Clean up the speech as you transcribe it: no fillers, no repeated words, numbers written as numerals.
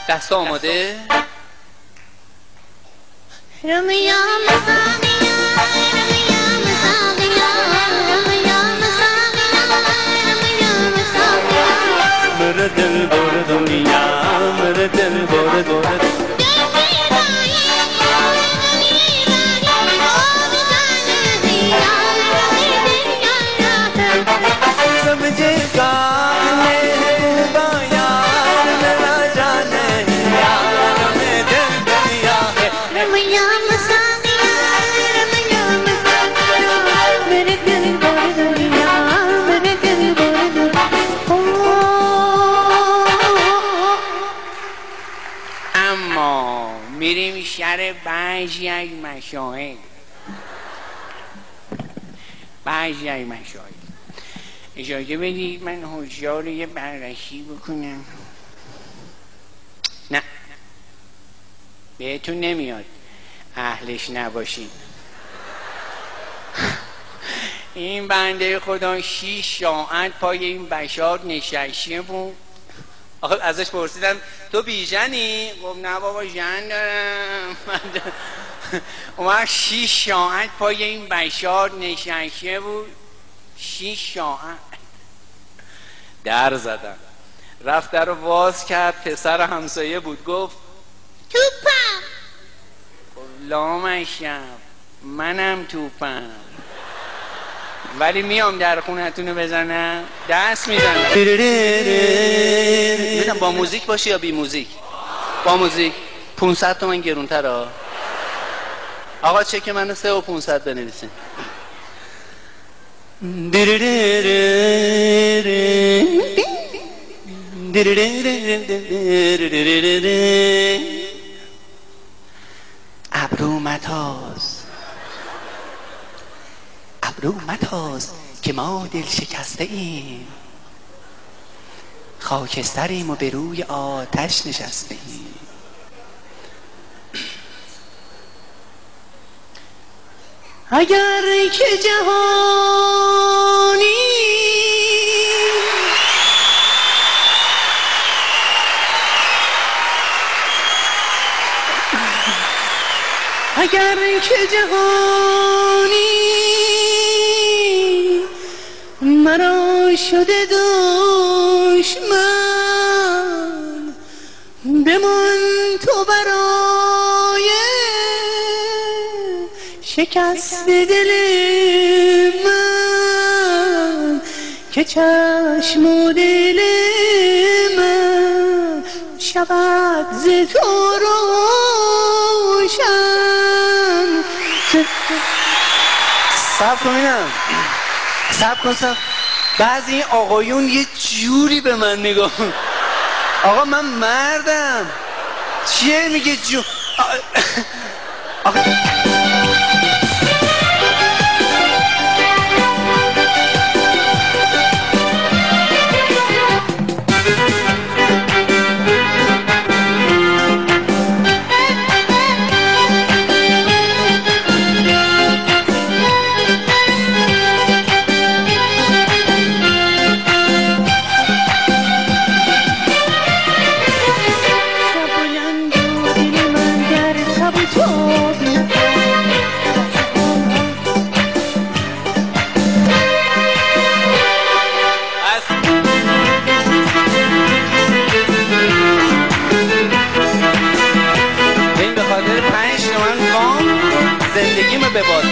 دست آماده؟ मेरे दिल बोल दुनिया मेरे दिल बोल दुनिया समझेगा यार मेरा जाने यार में दिल दुनिया है रमैया मसानिया मेरे दिल बोल दुनिया मेरे दिल बोल दुनिया اما میریم شهر بعضی از مشاهد اجازه بدید من هوشیار رو یه بررسی بکنم. نه بهتون نمیاد اهلش نباشین. این بنده خدا 6 ساعت پای این بشار نشسته بود. آخه ازش پرسیدم تو بیژنی؟ گفت نه بابا ژن دارم. اومد 6 ساعت پای این بشار نشسته بود. 6 ساعت در زدم، رفت در رو باز کرد، پسر همسایه بود، گفت توپم. لامشم منم توپم ولی میام در خونتونو بزنم دست میزنم. میدونم با موزیک باشه یا بی موزیک؟ با موزیک. 500 تومن گرونتر ها. آقا چک منو 3 و 500 بنویسین. ابرو متاز که ما دل شکسته ایم، خاکستریم و به روی آتش نشسته ایم. اگر که جهانی اگر که جهانی مرا شده دشمن، بمان تو برای شکست دل من که چشم و دل من شود ز تو روشن. صبر کن. بعضی این آقایون یه جوری به من نگاه. آقا من مردم. چیه میگه آقا زندگیمو به باد